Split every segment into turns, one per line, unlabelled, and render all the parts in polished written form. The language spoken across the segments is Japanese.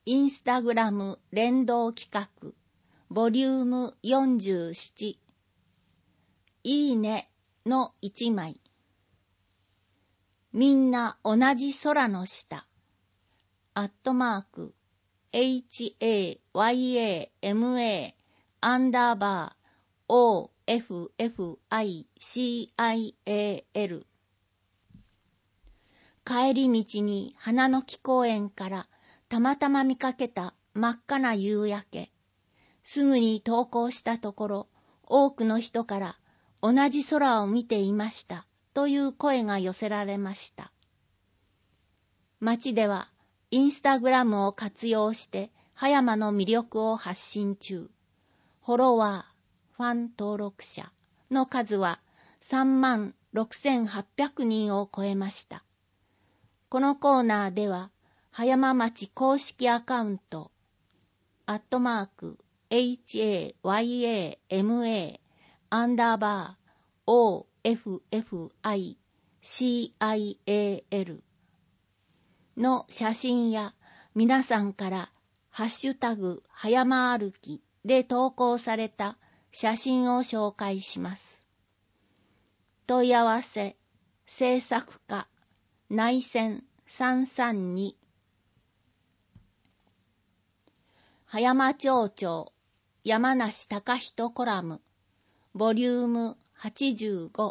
インスタグラム連動企画ボリューム47いいねの1枚。みんな同じ空の下@HAYAMA_OFFICIAL 帰り道に花の木公園からたまたま見かけた真っ赤な夕焼け。すぐに投稿したところ、多くの人から同じ空を見ていましたという声が寄せられました。町ではインスタグラムを活用して葉山の魅力を発信中。フォロワー、ファン登録者の数は36,800人を超えました。このコーナーでは葉山町公式アカウント@HAYAMA_OFFICIAL の写真や皆さんからハッシュタグ葉山歩きで投稿された写真を紹介します。問い合わせ制作課内線332葉山町長山梨隆人コラムボリューム85青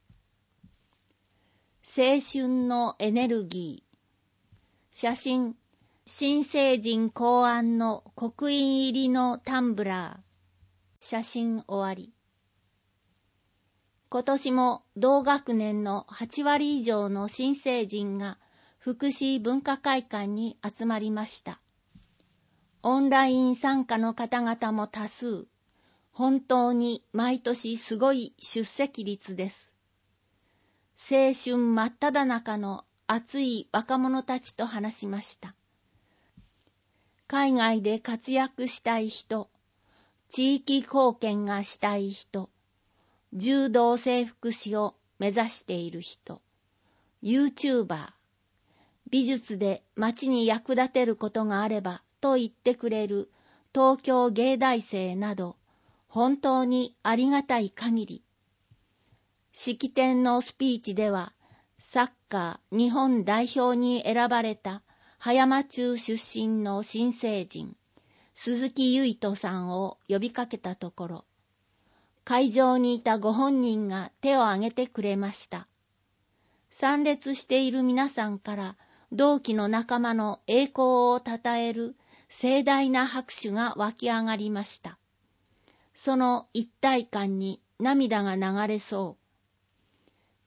春のエネルギー写真新成人考案の刻印入りのタンブラー写真終わり。今年も同学年の8割以上の新成人が福祉文化会館に集まりました。オンライン参加の方々も多数。本当に毎年すごい出席率です。青春真っ只中の熱い若者たちと話しました。海外で活躍したい人、地域貢献がしたい人、柔道整復師を目指している人、YouTuber、美術で町に役立てることがあればと言ってくれる東京芸大生など、本当にありがたい限り。式典のスピーチでは、サッカー日本代表に選ばれた葉山中出身の新成人、鈴木唯人さんを呼びかけたところ、会場にいたご本人が手を挙げてくれました。参列している皆さんから同期の仲間の栄光をたたえる盛大な拍手が湧き上がりました。その一体感に涙が流れそう。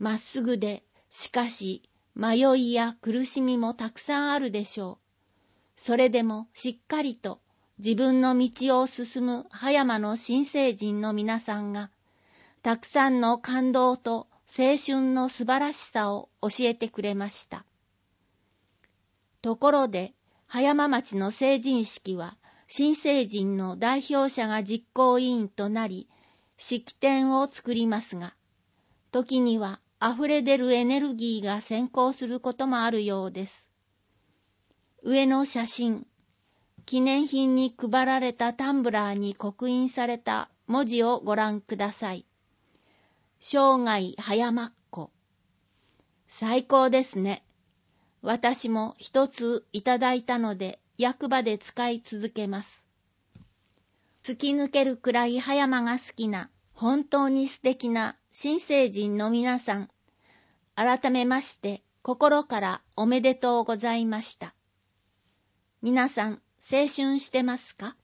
まっすぐで、しかし迷いや苦しみもたくさんあるでしょう。それでもしっかりと自分の道を進む葉山の新成人の皆さんが、たくさんの感動と青春の素晴らしさを教えてくれました。ところで、葉山町の成人式は、新成人の代表者が実行委員となり、式典を作りますが、時には溢れ出るエネルギーが先行することもあるようです。上の写真、記念品に配られたタンブラーに刻印された文字をご覧ください。生涯葉山っ子。最高ですね。私も一ついただいたので役場で使い続けます。突き抜けるくらい葉山が好きな本当に素敵な新成人の皆さん、改めまして心からおめでとうございました。皆さん青春してますか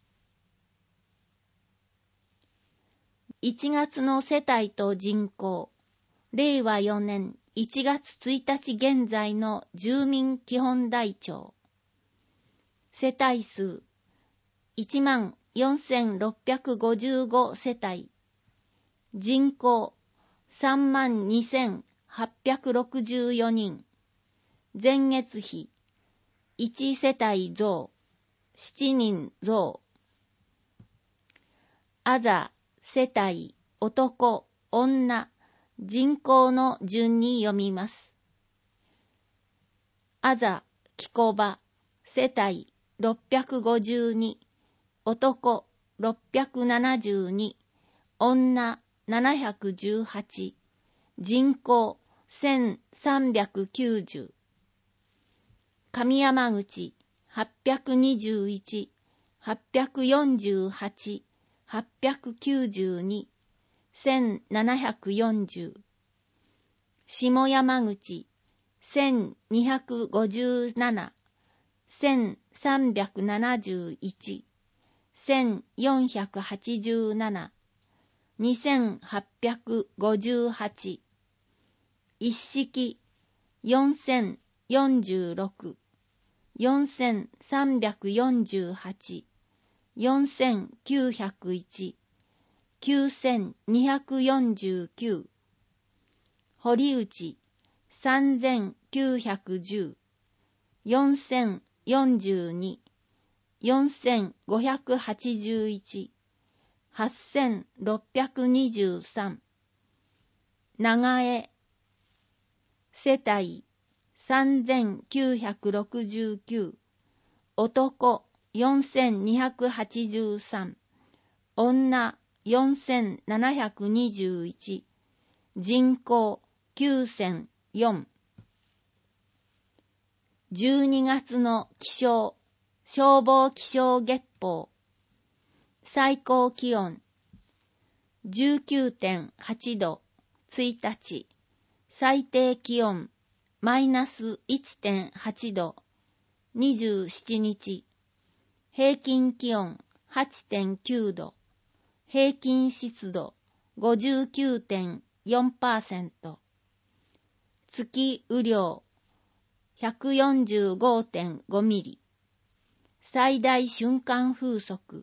？1月の世帯と人口、令和4年1月1日現在の住民基本台帳。世帯数14,655世帯。人口32,864人。前月比1世帯増、7人増。アザ世帯、男、女、人口の順に読みます。アザ、キコバ、世帯、 652、男672、女718、人口1390。上山口821、848、892、1740。下山口1257、1371、1487、2858。一式4046、4348、4901、9249。堀内3910、4042、4581、8623。長江世帯3969、男4283、女4721、人口9004。12月の気象、消防気象月報。最高気温 19.8 度、1日。最低気温マイナス 1.8 度、27日。平均気温 8.9 度。平均湿度 59.4%。月雨量 145.5 ミリ。最大瞬間風速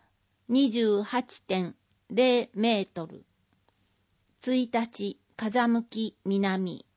28.0 メートル。1日風向き南。